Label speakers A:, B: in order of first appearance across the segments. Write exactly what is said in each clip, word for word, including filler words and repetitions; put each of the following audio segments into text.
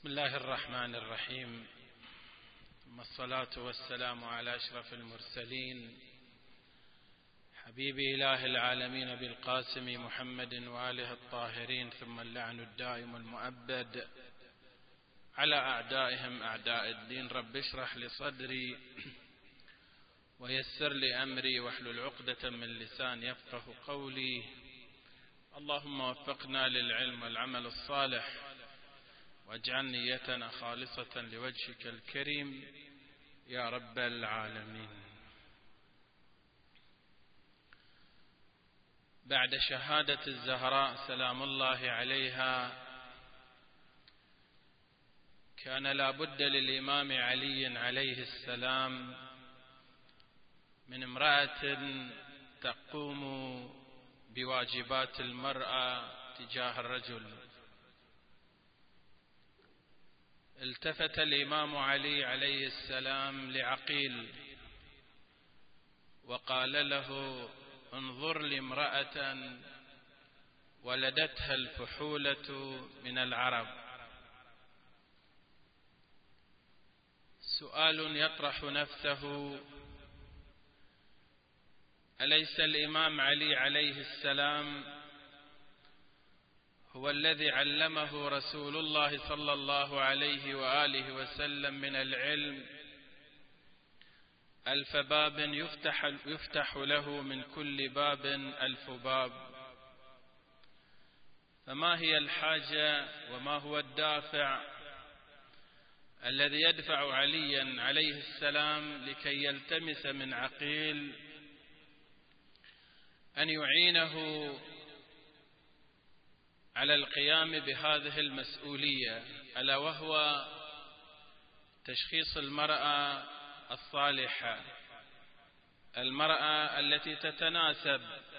A: بسم الله الرحمن الرحيم، ثم الصلاة والسلام على أشرف المرسلين حبيب إله العالمين بالقاسم محمد وآله الطاهرين، ثم اللعن الدائم المؤبد على أعدائهم أعداء الدين. رب اشرح لي صدري ويسر لي أمري واحلل عقدة من لساني يفقه قولي. اللهم وفقنا للعلم والعمل الصالح واجعل نيتنا خالصة لوجهك الكريم يا رب العالمين. بعد شهادة الزهراء سلام الله عليها، كان لا بد للإمام علي عليه السلام من امرأة تقوم بواجبات المرأة تجاه الرجل. التفت الإمام علي عليه السلام لعقيل وقال له: انظر لامرأة ولدتها الفحولة من العرب. سؤال يطرح نفسه: أليس الإمام علي عليه السلام هو الذي علمه رسول الله صلى الله عليه وآله وسلم من العلم ألف باب يفتح, يفتح له من كل باب ألف باب؟ فما هي الحاجة وما هو الدافع الذي يدفع عليا عليه السلام لكي يلتمس من عقيل أن يعينه على القيام بهذه المسؤولية، ألا وهو تشخيص المرأة الصالحة، المرأة التي تتناسب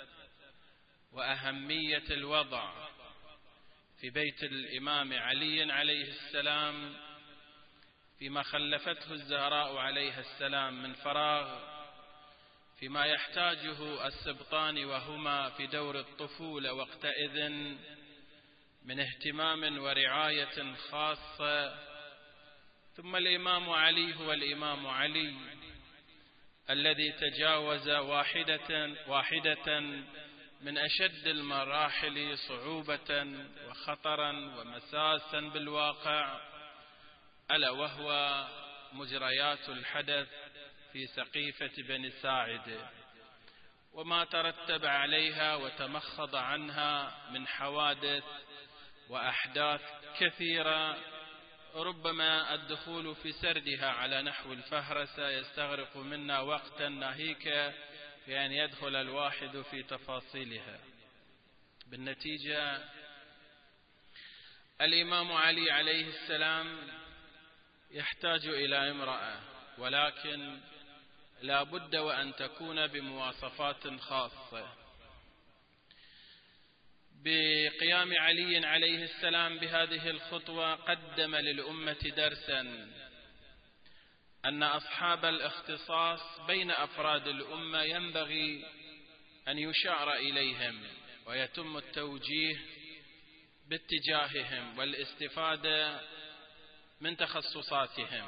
A: وأهمية الوضع في بيت الإمام علي عليه السلام فيما خلفته الزهراء عليها السلام من فراغ، فيما يحتاجه السبطان وهما في دور الطفولة وقتئذ من اهتمام ورعاية خاصة. ثم الإمام علي هو الإمام علي الذي تجاوز واحدة, واحدة من أشد المراحل صعوبة وخطرا ومساسا بالواقع، ألا وهو مجريات الحدث في سقيفة بني ساعدة وما ترتب عليها وتمخض عنها من حوادث وأحداث كثيرة، ربما الدخول في سردها على نحو الفهرسة يستغرق منا وقتا ناهيك في أن يدخل الواحد في تفاصيلها. بالنتيجة الإمام علي عليه السلام يحتاج إلى امرأة، ولكن لا بد وأن تكون بمواصفات خاصة. بقيام علي عليه السلام بهذه الخطوة قدم للأمة درسا أن أصحاب الاختصاص بين أفراد الأمة ينبغي أن يشار إليهم ويتم التوجيه باتجاههم والاستفادة من تخصصاتهم.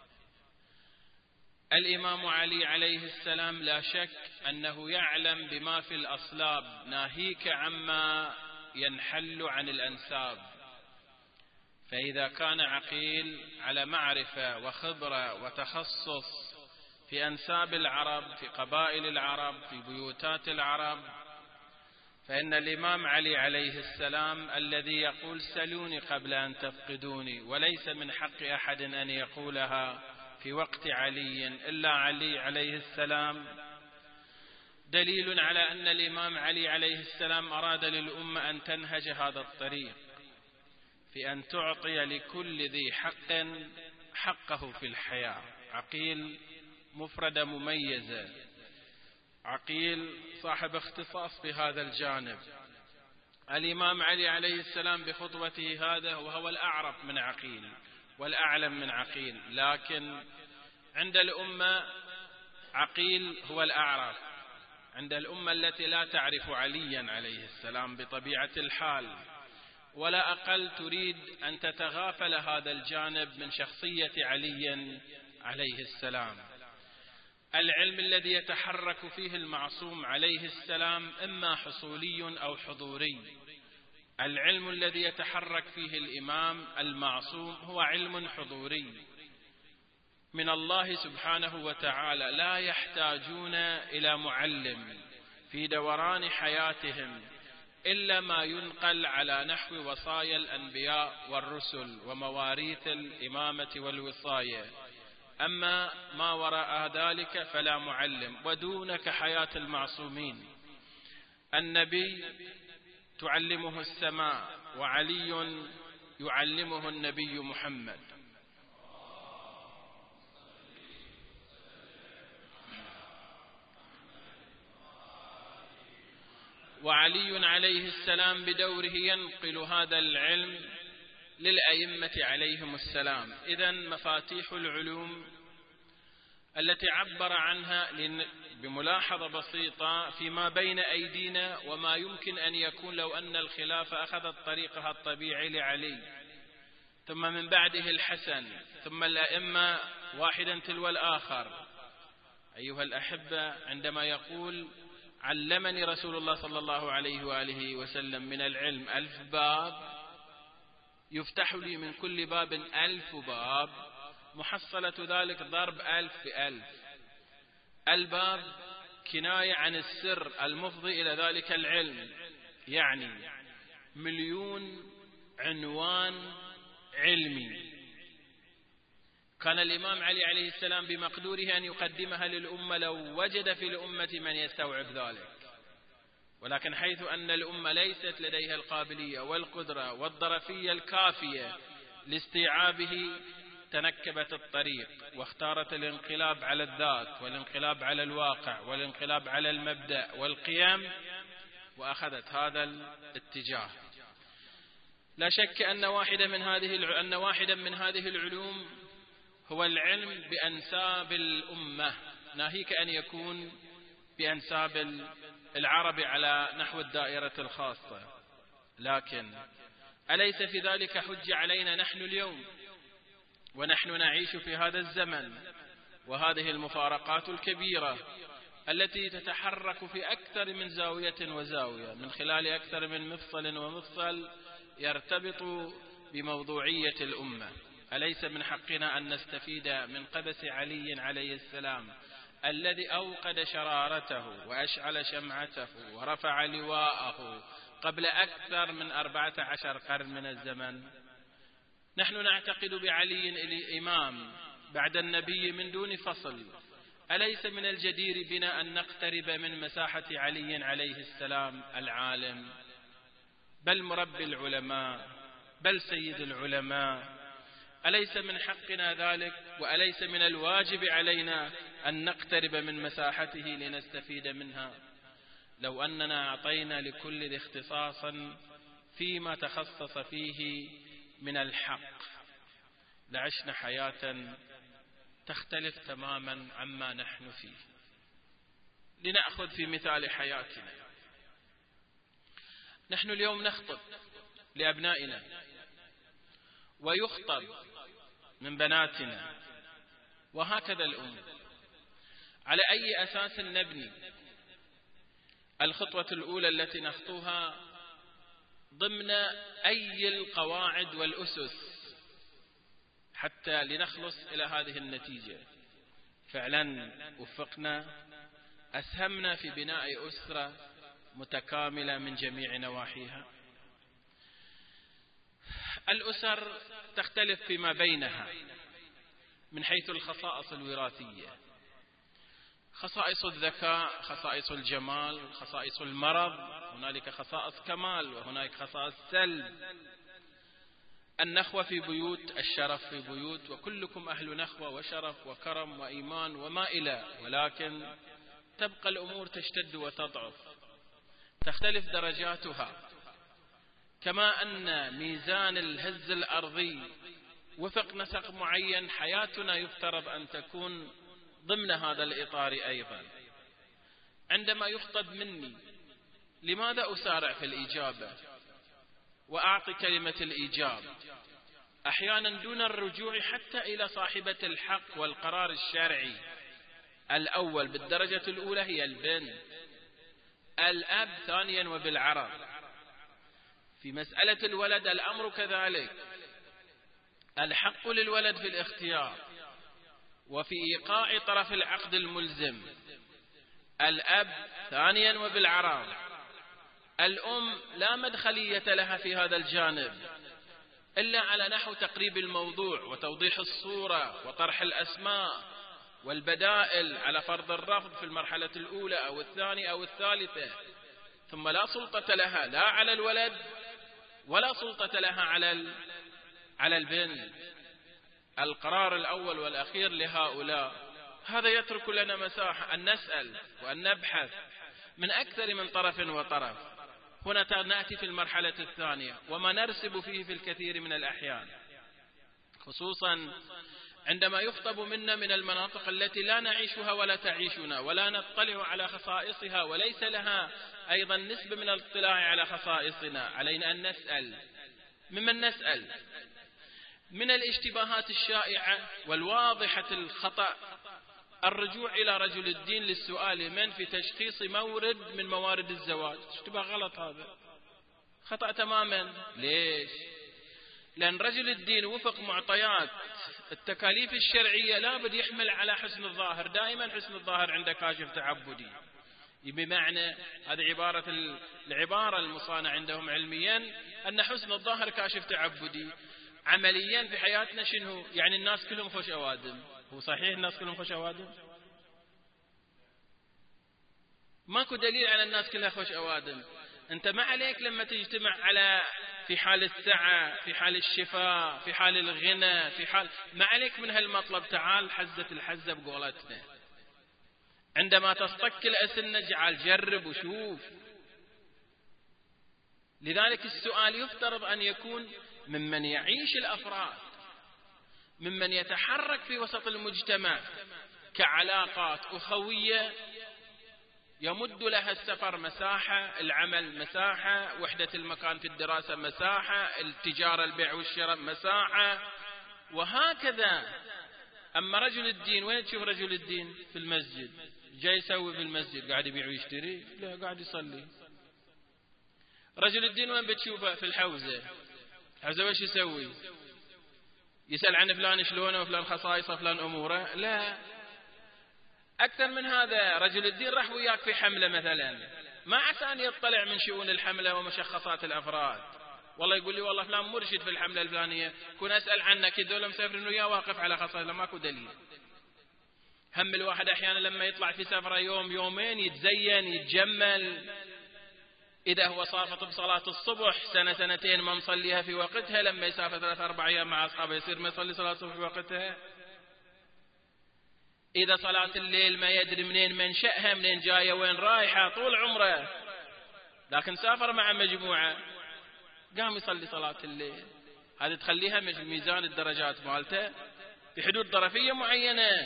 A: الإمام علي عليه السلام لا شك أنه يعلم بما في الأصلاب ناهيك عما ينحل عن الأنساب، فإذا كان عقيل على معرفة وخبرة وتخصص في أنساب العرب، في قبائل العرب، في بيوتات العرب، فإن الإمام علي عليه السلام الذي يقول سلوني قبل أن تفقدوني، وليس من حق أحد أن يقولها في وقت علي إلا علي عليه السلام، دليل على أن الإمام علي عليه السلام أراد للأمة أن تنهج هذا الطريق في أن تعطي لكل ذي حق حقه في الحياة. عقيل مفردة مميزة، عقيل صاحب اختصاص في هذا الجانب. الإمام علي عليه السلام بخطوته هذا وهو الأعرف من عقيل والأعلم من عقيل، لكن عند الأمة عقيل هو الأعرف، عند الأمة التي لا تعرف عليا عليه السلام بطبيعة الحال، ولا أقل تريد أن تتغافل هذا الجانب من شخصية علي عليه السلام. العلم الذي يتحرك فيه المعصوم عليه السلام إما حصولي أو حضوري. العلم الذي يتحرك فيه الإمام المعصوم هو علم حضوري من الله سبحانه وتعالى، لا يحتاجون إلى معلم في دوران حياتهم إلا ما ينقل على نحو وصايا الأنبياء والرسل ومواريث الإمامة والوصاية. أما ما وراء ذلك فلا معلم. ودونك حياة المعصومين. النبي تعلمه السماء، وعلي يعلمه النبي محمد. وعلي عليه السلام بدوره ينقل هذا العلم للأئمة عليهم السلام. إذن مفاتيح العلوم التي عبر عنها بملاحظة بسيطة فيما بين أيدينا وما يمكن أن يكون لو أن الخلافة أخذت طريقها الطبيعي لعلي، ثم من بعده الحسن، ثم الأئمة واحدا تلو الآخر. أيها الأحبة، عندما يقول علمني رسول الله صلى الله عليه وآله وسلم من العلم ألف باب، يفتح لي من كل باب ألف باب، محصلة ذلك ضرب ألف بألف. الباب كناية عن السر المفضي إلى ذلك العلم، يعني مليون عنوان علمي كان الإمام علي عليه السلام بمقدوره أن يقدمها للأمة لو وجد في الأمة من يستوعب ذلك، ولكن حيث أن الأمة ليست لديها القابلية والقدرة والظرفية الكافية لاستيعابه، تنكبت الطريق واختارت الانقلاب على الذات والانقلاب على الواقع والانقلاب على المبدأ والقيم، وأخذت هذا الاتجاه. لا شك أن واحدا من هذه أن واحدا من هذه العلوم هو العلم بأنساب الأمة، ناهيك أن يكون بأنساب العرب على نحو الدائرة الخاصة. لكن أليس في ذلك حجة علينا نحن اليوم ونحن نعيش في هذا الزمن وهذه المفارقات الكبيرة التي تتحرك في أكثر من زاوية وزاوية من خلال أكثر من مفصل ومفصل يرتبط بموضوعية الأمة؟ أليس من حقنا أن نستفيد من قبس علي عليه السلام الذي أوقد شرارته وأشعل شمعته ورفع لواءه قبل أكثر من أربعة عشر قرن من الزمن؟ نحن نعتقد بعلي الإمام بعد النبي من دون فصل. أليس من الجدير بنا أن نقترب من مساحة علي عليه السلام العالم، بل مربي العلماء، بل سيد العلماء؟ أليس من حقنا ذلك؟ وأليس من الواجب علينا أن نقترب من مساحته لنستفيد منها؟ لو أننا أعطينا لكل ذي اختصاصا فيما تخصص فيه من الحق لعشنا حياة تختلف تماما عما نحن فيه. لنأخذ في مثال حياتنا. نحن اليوم نخطب لأبنائنا ويخطب من بناتنا، وهكذا الأم. على أي أساس نبني الخطوة الأولى التي نخطوها ضمن أي القواعد والأسس حتى لنخلص إلى هذه النتيجة؟ فعلا وفقنا، أسهمنا في بناء أسرة متكاملة من جميع نواحيها. الأسر تختلف فيما بينها من حيث الخصائص الوراثية، خصائص الذكاء، خصائص الجمال، خصائص المرض، هنالك خصائص كمال وهنالك خصائص سلب. النخوة في بيوت، الشرف في بيوت، وكلكم أهل نخوة وشرف وكرم وإيمان وما إلى، ولكن تبقى الأمور تشتد وتضعف، تختلف درجاتها. كما أن ميزان الهز الأرضي وفق نسق معين، حياتنا يفترض أن تكون ضمن هذا الإطار أيضا. عندما يخطب مني لماذا أسارع في الإجابة وأعطي كلمة الإيجاب أحيانا دون الرجوع حتى إلى صاحبة الحق والقرار الشرعي. الأول بالدرجة الأولى هي البنت، الأب ثانيا وبالعرض. في مسألة الولد الأمر كذلك، الحق للولد في الاختيار وفي إيقاع طرف العقد الملزم، الأب ثانيا وبالعرض. الأم لا مدخلية لها في هذا الجانب إلا على نحو تقريب الموضوع وتوضيح الصورة وطرح الأسماء والبدائل على فرض الرفض في المرحلة الأولى أو الثانية أو الثالثة، ثم لا سلطة لها لا على الولد ولا سلطة لها على على البنت. القرار الأول والأخير لهؤلاء. هذا يترك لنا مساحة أن نسأل وأن نبحث من أكثر من طرف وطرف. هنا نأتي في المرحلة الثانية وما نرسب فيه في الكثير من الأحيان، خصوصا عندما يخطب منا من المناطق التي لا نعيشها ولا تعيشنا ولا نطلع على خصائصها وليس لها أيضا نسبة من الاطلاع على خصائصنا. علينا أن نسأل. ممن نسأل؟ من الاشتباهات الشائعة والواضحة الخطأ الرجوع إلى رجل الدين للسؤال من في تشخيص مورد من موارد الزواج. اشتباه غلط، هذا خطأ تماما. ليش؟ لأن رجل الدين وفق معطيات التكاليف الشرعية لا بد يحمل على حسن الظاهر. دائما حسن الظاهر عند كاشف تعبدي، بمعنى هذه عبارة العبارة المصانة عندهم علميا أن حسن الظاهر كاشف تعبدي. عمليا في حياتنا شنو؟ يعني الناس كلهم خوش أوادم. هو صحيح الناس كلهم خوش أوادم؟ ماكو دليل على الناس كلها خوش أوادم. أنت ما عليك لما تجتمع على في حال السعة، في حال الشفاء، في حال الغنى، في حال ما عليك من هالمطلب. تعال حزة الحزة بقولتنا. عندما تصطك الأسنة جعل جرب وشوف. لذلك السؤال يفترض أن يكون ممن يعيش الأفراد، ممن يتحرك في وسط المجتمع كعلاقات أخوية يمد لها السفر مساحة، العمل مساحة، وحدة المكان في الدراسة مساحة، التجارة البيع والشراء مساحة، وهكذا. أما رجل الدين وين تشوف رجل الدين؟ في المسجد. جاي يسوي في المسجد؟ قاعد يبيع ويشتري؟ لا، قاعد يصلي. رجل الدين وين بتشوفه؟ في الحوزة. الحوزة وش يسوي؟ يسأل عن فلان شلونه وفلان خصائصه وفلان أموره؟ لا. أكثر من هذا، رجل الدين راح وياك في حملة مثلا، ما عسى أن يطلع من شؤون الحملة ومشخصات الأفراد. والله يقول لي والله فلان مرشد في الحملة الفلانية، كون أسأل عنه كذول مسافرين وياه واقف على خصائصه، ماكو دليل. هم الواحد أحيانا لما يطلع في سفرة يوم يومين يتزين يتجمل. إذا هو صافط بصلاة الصبح سنة سنتين ما مصليها في وقتها، لما يسافر ثلاث أربع أيام مع أصحابه يصير ما يصلي صلاة الصبح في وقتها. إذا صلاة الليل ما يدري منين منشأها، منين جاية، وين رايحة طول عمره، لكن سافر مع مجموعة قام يصلي صلاة الليل. هذه تخليها ميزان الدرجات مالته في حدود ظرفية معينة.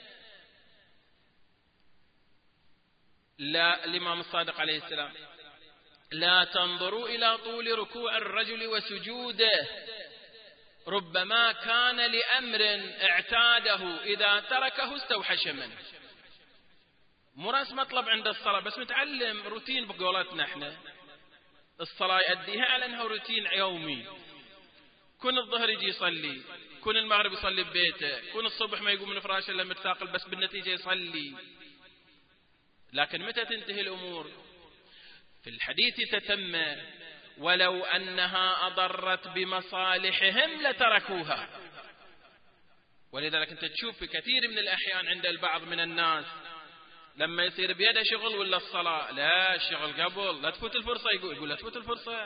A: لا، الإمام الصادق عليه السلام: لا تنظروا إلى طول ركوع الرجل وسجوده، ربما كان لأمر اعتاده إذا تركه استوحش منه. مو راس مطلب عند الصلاة، بس متعلم روتين بقولتنا احنا. الصلاة يؤديها على أنها روتين يومي. كون الظهر يجي يصلي، كون المغرب يصلي ببيته، كون الصبح ما يقوم من فراشه إلا متثاقل، بس بالنتيجة يصلي. لكن متى تنتهي الأمور؟ في الحديث تتم: ولو أنها أضرت بمصالحهم لتركوها. ولذلك أنت تشوف في كثير من الأحيان عند البعض من الناس لما يصير بيده شغل ولا الصلاة، لا الشغل قبل، لا تفوت الفرصة. يقول يقول لا تفوت الفرصة.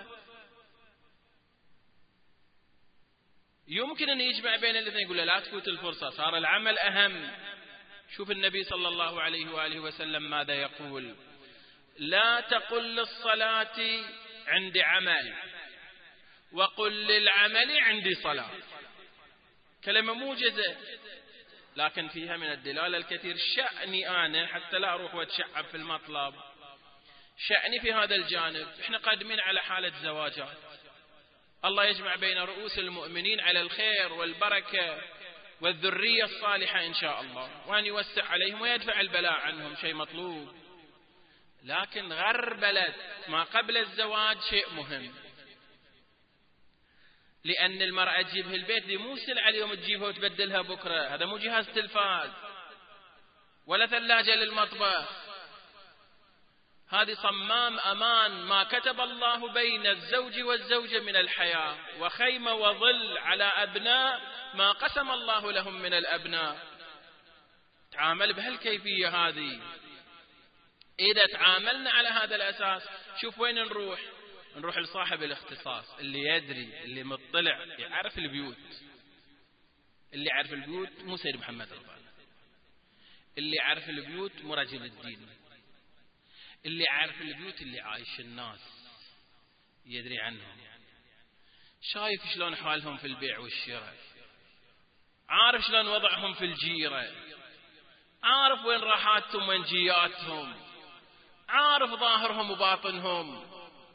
A: يمكن أن يجمع بين الاثنين، يقول لا تفوت الفرصة، صار العمل أهم. شوف النبي صلى الله عليه وآله وسلم ماذا يقول: لا تقل للصلاة عندي عمل، وقل للعمل عندي صلاة. كلمة موجزة لكن فيها من الدلالة الكثير. شأني أنا حتى لا أروح واتشعب في المطلب، شأني في هذا الجانب. إحنا قادمين على حالة زواجات، الله يجمع بين رؤوس المؤمنين على الخير والبركة والذرية الصالحة إن شاء الله، وأن يوسع عليهم ويدفع البلاء عنهم، شيء مطلوب. لكن غربلة ما قبل الزواج شيء مهم، لأن المرأة تجيبها البيت دي مو سلعة اليوم تجيبها وتبدلها بكرة، هذا مو جهاز تلفاز ولا ثلاجة للمطبخ، هذه صمام أمان ما كتب الله بين الزوج والزوجة من الحياة، وخيمة وظل على أبناء ما قسم الله لهم من الأبناء. تعامل بهالكيفية هذه. إذا تعاملنا على هذا الأساس شوف وين نروح. نروح لصاحب الاختصاص اللي يدري، اللي مطلع، يعرف البيوت. اللي يعرف البيوت مو سيد محمد الغالي، اللي يعرف البيوت مو رجل الدين، اللي يعرف البيوت اللي عايش الناس، يدري عنهم، شايف شلون أحوالهم في البيع والشراء، عارف شلون وضعهم في الجيرة، عارف وين راحاتهم وين جياتهم، عارف ظاهرهم وباطنهم.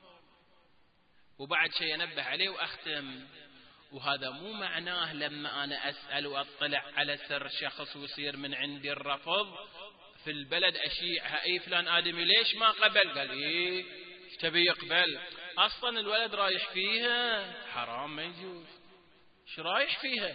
A: وبعد شيء أنبه عليه وأختم، وهذا مو معناه لما أنا أسأل وأطلع على سر شخص ويصير من عندي الرفض في البلد أشيعها، أي فلان آدمي ليش ما قبل؟ قال إيه ايش تبي يقبل؟ أصلا الولد رايح فيها حرام ما يجوز، ايش رايح فيها؟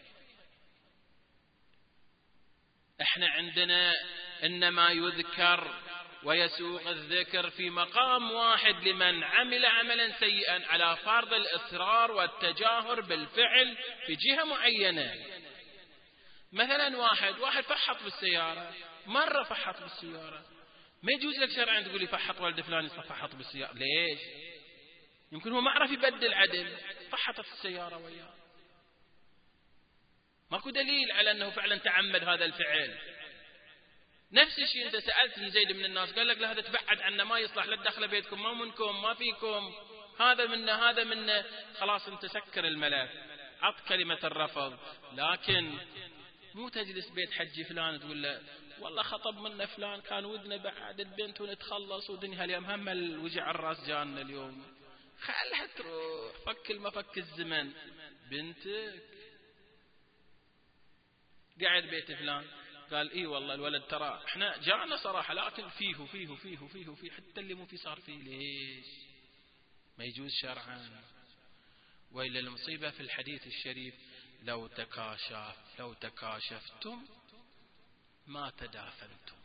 A: احنا عندنا إنما يذكر ويسوق الذكر في مقام واحد لمن عمل عملا سيئا على فرض الإصرار والتجاهر بالفعل في جهة معينة. مثلا واحد واحد فحط بالسيارة، مرة فحط بالسيارة، ما يجوز لك شرعا تقول لي فحط ولد فلان فحط بالسيارة. ليش؟ يمكن هو ما عرف يبدل عدل، فحطت السيارة وياه، ماكو دليل على أنه فعلا تعمد هذا الفعل. نفس الشيء أنت سألت من زيد من الناس قال لك لا هذا تبعد عنا ما يصلح، لا تدخل بيتكم، ما منكم ما فيكم، هذا منا هذا منا، خلاص أنت سكر الملف، عط كلمة الرفض. لكن مو تجلس بيت حجي فلان تقول له والله خطب منا فلان كان ودنا بعد البنت ونتخلص ودنيا اليوم هم الوجع الراس جانا اليوم، خلها تروح، فك المفك الزمن. بنتك قاعد بيت فلان قال اي والله الولد ترى احنا جانا صراحة، لكن فيه فيه فيه فيه فيه حتى اللي مو فيه صار فيه. ليش؟ ما يجوز شرعا. وإلا المصيبة في الحديث الشريف لو تكاشف لو تكاشفتم ما تدافنتم.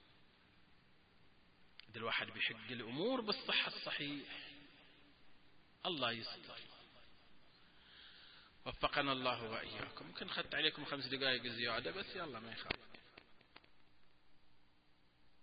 A: إذا الواحد بيحق الأمور بالصحة الصحيح. الله يستر. وفقنا الله وإياكم. ممكن خدت عليكم خمس دقائق زيادة بس يلا ما يخاف.